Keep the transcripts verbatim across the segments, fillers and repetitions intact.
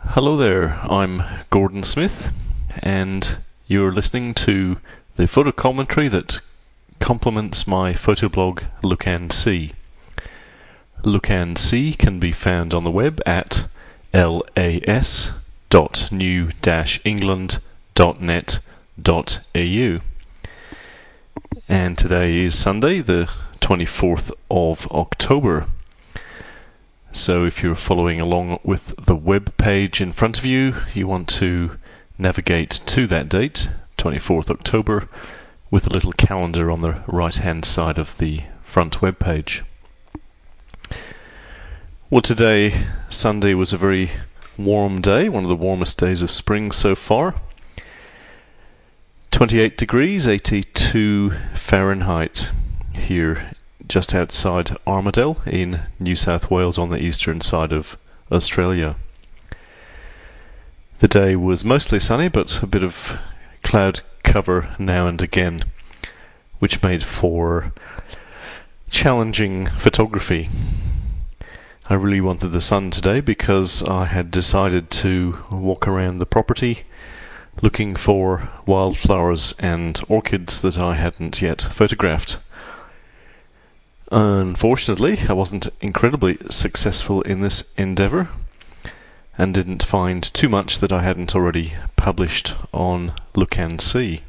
Hello there, I'm Gordon Smith, and you're listening to the photo commentary that complements my photoblog Look and See. Look and See can be found on the web at las dot new dash england dot net dot a u. And today is Sunday, the twenty-fourth of October. So if you're following along with the web page in front of you, you want to navigate to that date, twenty-fourth October, with a little calendar on the right-hand side of the front web page. Well, today, Sunday, was a very warm day, one of the warmest days of spring so far. twenty-eight degrees, eighty-two Fahrenheit here just outside Armidale in New South Wales on the eastern side of Australia. The day was mostly sunny, but a bit of cloud cover now and again, which made for challenging photography. I really wanted the sun today because I had decided to walk around the property looking for wildflowers and orchids that I hadn't yet photographed. Unfortunately, I wasn't incredibly successful in this endeavour and didn't find too much that I hadn't already published on Look and See.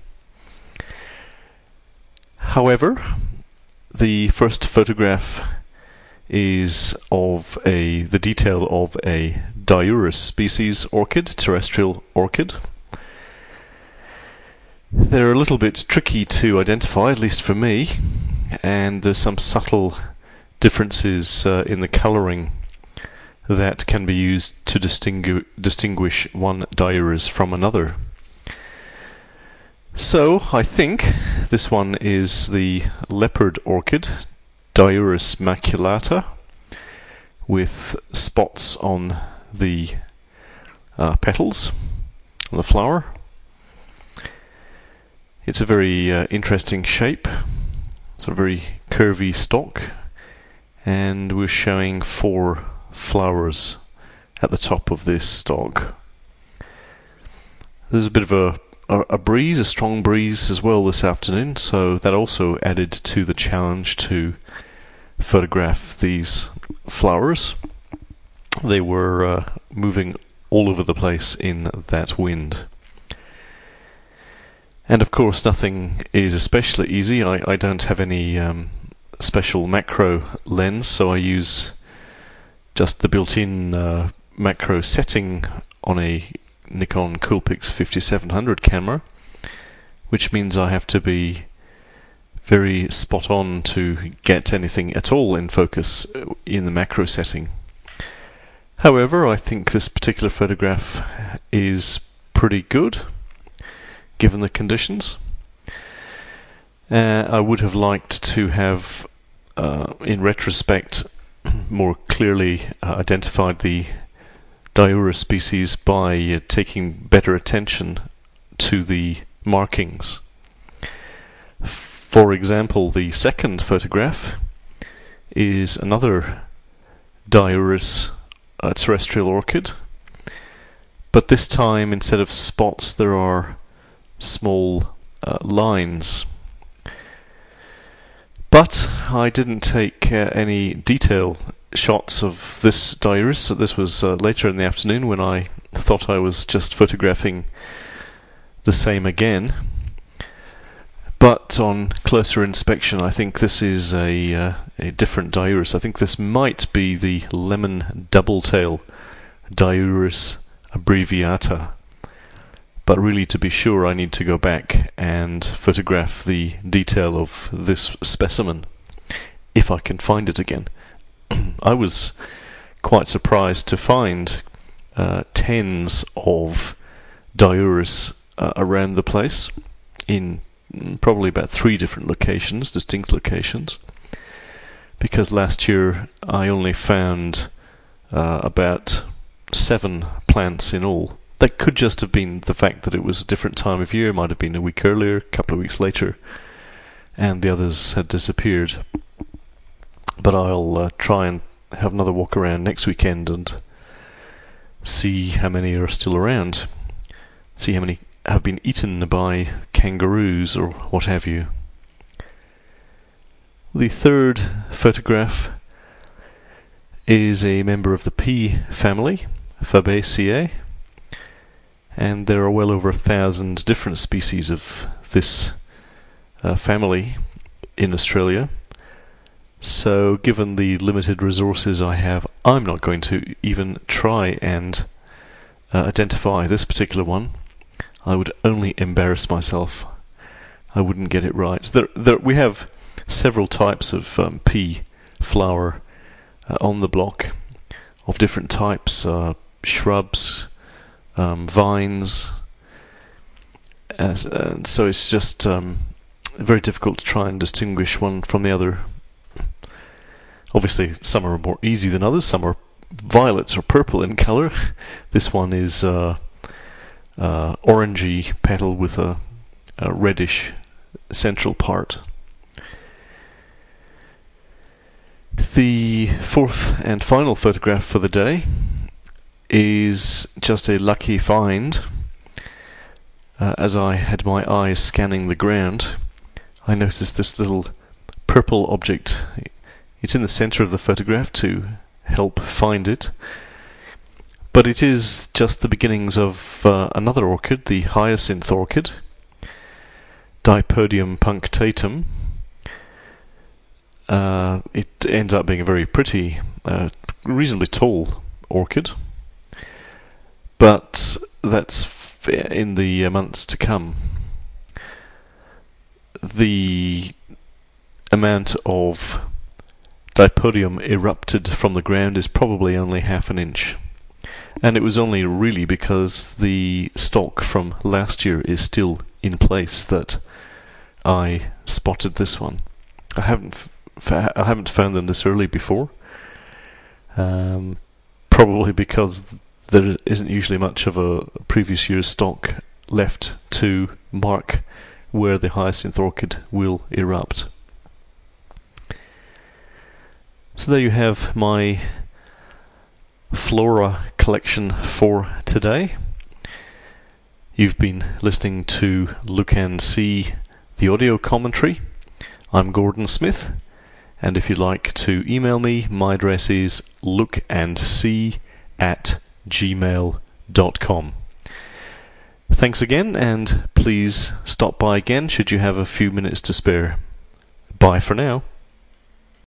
However, the first photograph is of a the detail of a Diurus species orchid, terrestrial orchid. They're a little bit tricky to identify, at least for me, and there's some subtle differences uh, in the colouring that can be used to distingu- distinguish one Diurus from another. So, I think this one is the leopard orchid, Diurus maculata, with spots on the uh, petals, on the flower. It's a very uh, interesting shape. It's a very curvy stalk, and we're showing four flowers at the top of this stalk. There's a bit of a, a, a breeze, a strong breeze as well this afternoon, so that also added to the challenge to photograph these flowers. They were uh, moving all over the place in that wind. And of course, nothing is especially easy. I, I don't have any um, special macro lens, so I use just the built-in uh, macro setting on a Nikon Coolpix fifty-seven hundred camera, which means I have to be very spot on to get anything at all in focus in the macro setting. However, I think this particular photograph is pretty good, given the conditions. Uh, I would have liked to have, uh, in retrospect, more clearly uh, identified the Diurus species by uh, taking better attention to the markings. For example, the second photograph is another Diurus uh, terrestrial orchid, but this time, instead of spots, there are small uh, lines. But I didn't take uh, any detail shots of this Diurus, so this was uh, later in the afternoon when I thought I was just photographing the same again. But on closer inspection, I think this is a, uh, a different Diurus. I think this might be the lemon doubletail Diurus abbreviata. But really, to be sure, I need to go back and photograph the detail of this specimen, if I can find it again. I was quite surprised to find uh, tens of Diurus uh, around the place, in probably about three different locations, distinct locations, because last year I only found uh, about seven plants in all. That could just have been the fact that it was a different time of year. It might have been a week earlier, a couple of weeks later, and the others had disappeared. But I'll uh, try and have another walk around next weekend and see how many are still around, see how many have been eaten by kangaroos or what have you. The third photograph is a member of the pea family, Fabaceae, and there are well over a thousand different species of this uh, family in Australia. So given the limited resources I have, I'm not going to even try and uh, identify this particular one. I would only embarrass myself. I wouldn't get it right. There, there, we have several types of um, pea flower uh, on the block, of different types, uh, shrubs, um, vines, as, uh, so it's just um, very difficult to try and distinguish one from the other. Obviously some are more easy than others, some are violet or purple in colour. This one is uh, uh, orangey petal with a, a reddish central part. The fourth and final photograph for the day is just a lucky find. Uh, as I had my eyes scanning the ground, I noticed this little purple object. It's in the centre of the photograph to help find it, but it is just the beginnings of uh, another orchid, the hyacinth orchid, Dipodium punctatum. Uh, it ends up being a very pretty, uh, reasonably tall orchid, but that's f in the uh, months to come. The amount of Dipodium erupted from the ground is probably only half an inch, and it was only really because the stock from last year is still in place that I spotted this one. I haven't f f I haven't found them this early before, um, probably because there isn't usually much of a previous year's stock left to mark where the hyacinth orchid will erupt. So there you have my flora collection for today. You've been listening to Look and See, the audio commentary. I'm Gordon Smith, and if you'd like to email me, my address is lookandsee at gmail dot com. Thanks again, and please stop by again should you have a few minutes to spare. Bye for now.